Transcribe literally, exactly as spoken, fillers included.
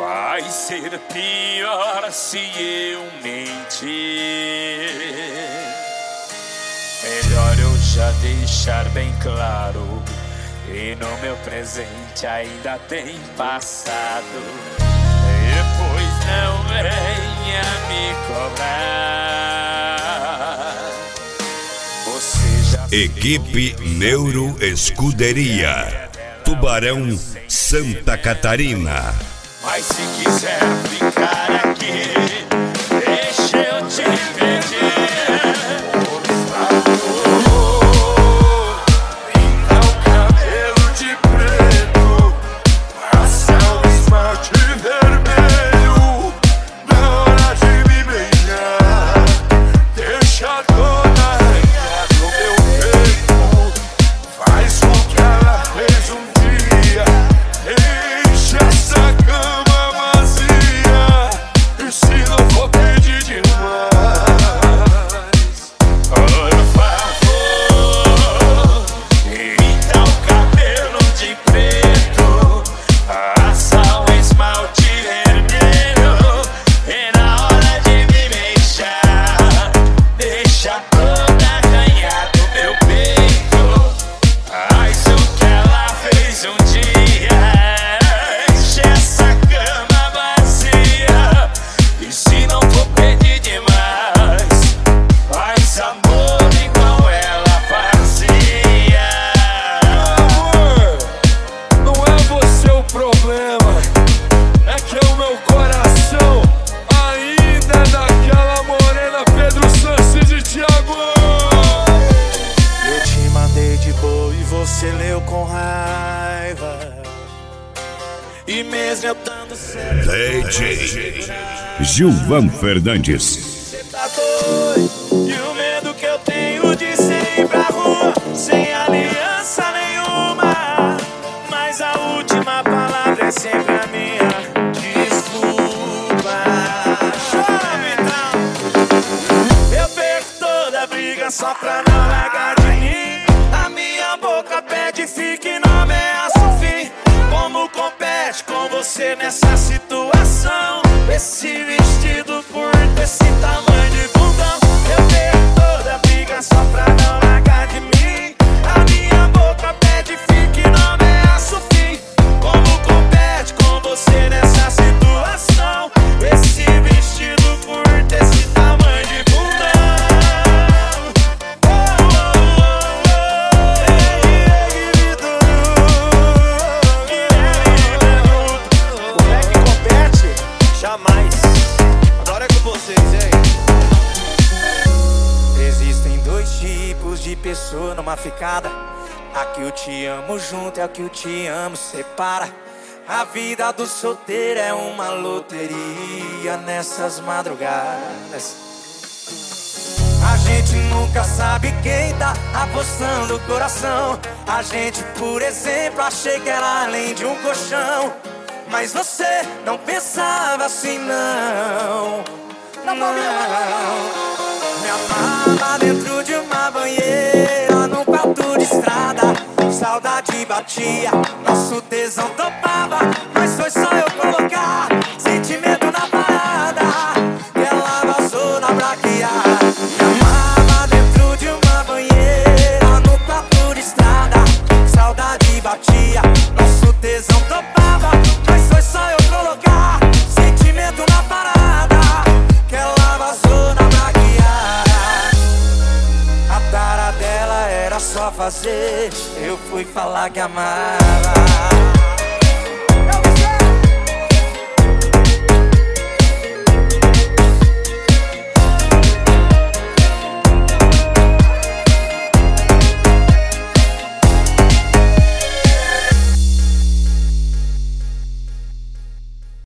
Vai ser pior se eu mentir. Melhor eu já deixar bem claro, e no meu presente ainda tem passado. Depois não venha me cobrar. Você já Equipe Neuro Escuderia, Tubarão, Santa Catarina. Mas se quiser ficar aqui, deixa eu te pedir. Pinta o cabelo de preto, passa o esmalte vermelho. Na hora de me beijar, deixa toda arranhada no meu peito. Faz o que ela fez um dia, deixa essa cama vazia. E se não for pedir demais, por favor, pinta o cabelo de preto, passa o esmalte vermelho. E na hora de me beijar, deixa toda arranhada o meu peito. Faz o que ela fez um dia, deixa essa cama vazia. E se não for pedir demais, faz amor igual ela fazia. Amor, não é você o problema, é que é o meu coração ainda é daquela morena Pedro Sanches e Thiago. Eu te mandei de boa e você leu com raiva. E mesmo eu dando certo, D J Gilvan Fernandes. você tá doido. E o medo que eu tenho de ser ir pra rua sem aliança nenhuma. Mas a última palavra é sempre a minha. Desculpa. Chora então. Eu perco toda a briga só pra não largar de mim. A minha boca pede fique, não ameaça o fim. Como compete com você nessa situação? Esse vestido curto, esse tamanho de bundão. Eu perco toda a briga só pra não largar de mim. A minha boca pede fique, não ameaça o fim. Como compete com você nessa situação? Esse vestido curto, esse tamanho de bundão. Oh, oh, oh, oh. Ei, ei, como é que compete? Jamais. Agora é com vocês, hein? Existem dois tipos de pessoa numa ficada. A que eu te amo junto e a que eu te amo separa. A vida do solteiro é uma loteria nessas madrugadas. A gente nunca sabe quem tá apostando o coração. A gente, por exemplo, achei que era além de um colchão. Mas você não pensava assim, não. Não, não. Me amava dentro de uma banheira, num quarto de estrada. Saudade batia, nosso tesão topava. Mas foi só eu colocar sentimento na parada, que ela vazou na braquiada. Me amava dentro de uma banheira, num quarto de estrada. Saudade batia, nosso tesão topava. Mas foi só eu colocar sentimento na parada, que ela vazou na braquiada. A tara dela era só fazer, eu fui falar que amava.